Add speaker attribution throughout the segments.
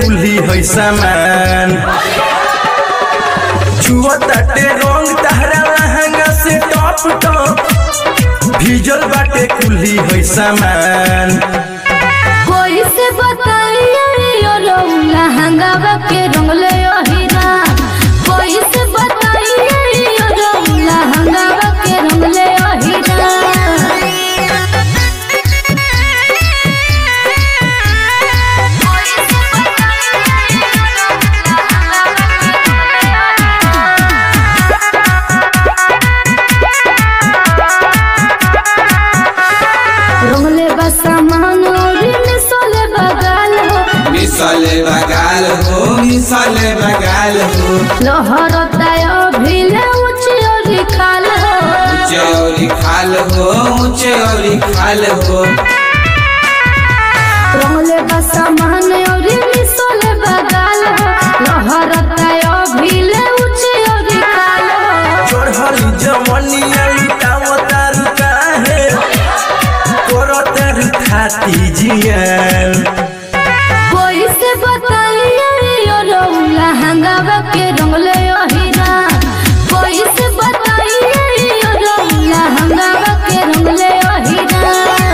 Speaker 1: कुल्ही है सामान छुआ ताटे रंग तहरा लहंगा से टॉप टॉप भीजल बाटे कुल्ही है सामान
Speaker 2: कोई से बताइए लहंगा के रंग ले हीरा कोई से बताइए लहंगा के रंग ले हीरा रंगले बसामान
Speaker 3: मिसाले बगाल हो
Speaker 2: लहरता भिले ऊंचे और खाल हो
Speaker 3: ऊंचे और खाल हो ऊंचे और खाल हो
Speaker 2: रंगले बसामान और मिसले बगाल हो लहरता भिले ऊंचे और खाल हो
Speaker 1: चढ़ल जवनिया लुटावतार काहे करतर खाती जियान
Speaker 2: कोई से बताइए लहंगा के रंग ले हीरा कोई से बताइए लहंगा के रंग ले हीरा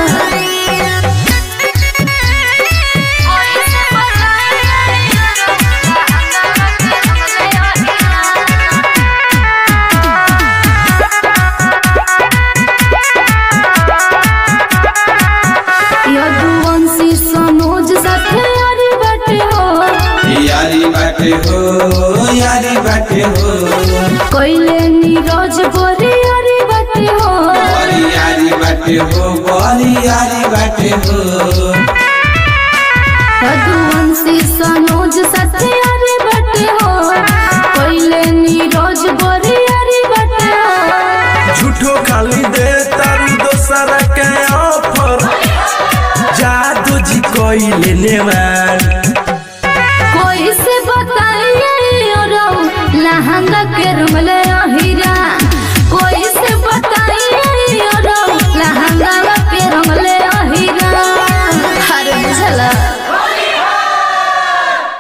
Speaker 2: यदुवंशी सनोज साथे यारी बाटे हो कोइले नीरज बोरी यारी बाटे हो यदुवंशी सनोज साथे यारी बाटे हो कोइले नीरज बोरी यारी बाटे हो
Speaker 1: झूठो खाली दे तारू दोसरा के ऑफर जादू जी कोई लेने वाल
Speaker 2: कोई से बताइए लहंगा के रंग ले हीरा कोई से बता